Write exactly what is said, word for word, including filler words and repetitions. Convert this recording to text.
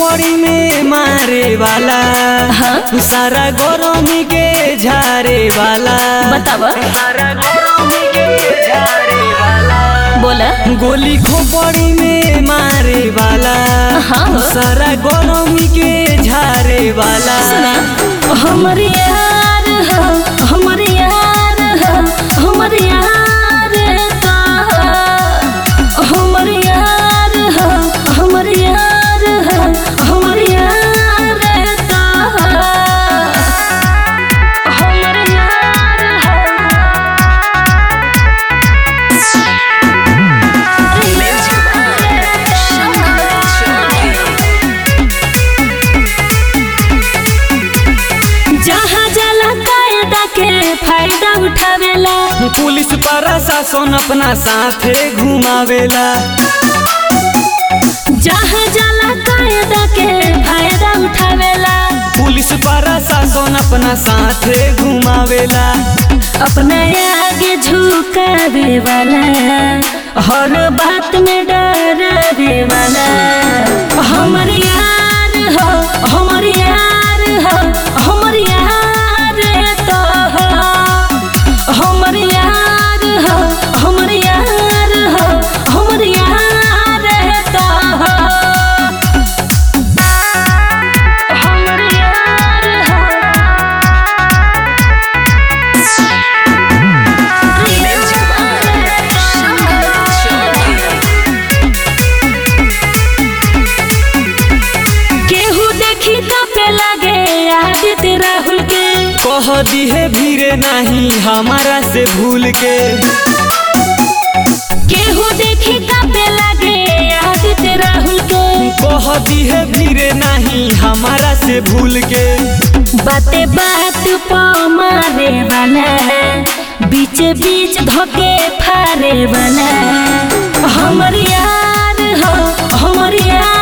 खोपड़ी में मारे वाला हाँ? सारा गरमी के झारे वाला बताव सारा गरमी के झारे वाला बोला गोली खोपड़ी में मारे वाला हाँ हो। सारा गरमी के झारे वाला सुना हमर यार हो हमर यार हो हमर यार का हमर यार हो हमर यार हो हमर यार का हमर यार जहाँ जला कायदा के फायदा उठावेला पुलिस प्रशासन अपना साथे घुमावेला जहाँ जला कायदा के फायदा उठावेला पुलिस प्रशासन अपना साथे घुमावेला अपना आगे झुकावे वाला हर बात में डरावे वाला हमर यार हो हमर यार हो हमर यार तो हो हमर यार हो हमर यार हो हमर यार तो हो हमर यार हो केहू देखी कापे लगे आदित्य राहुल के कह दिहे भीरे नहीं हमारा से भूल के केहू देखी कापे लगे आदित्य राहुल के कह दिहे भीरे नहीं हमारा से भूल के बाते बात पा मारे वाला बीच बीच धोके फारे वाला हमर यार हो हमर यार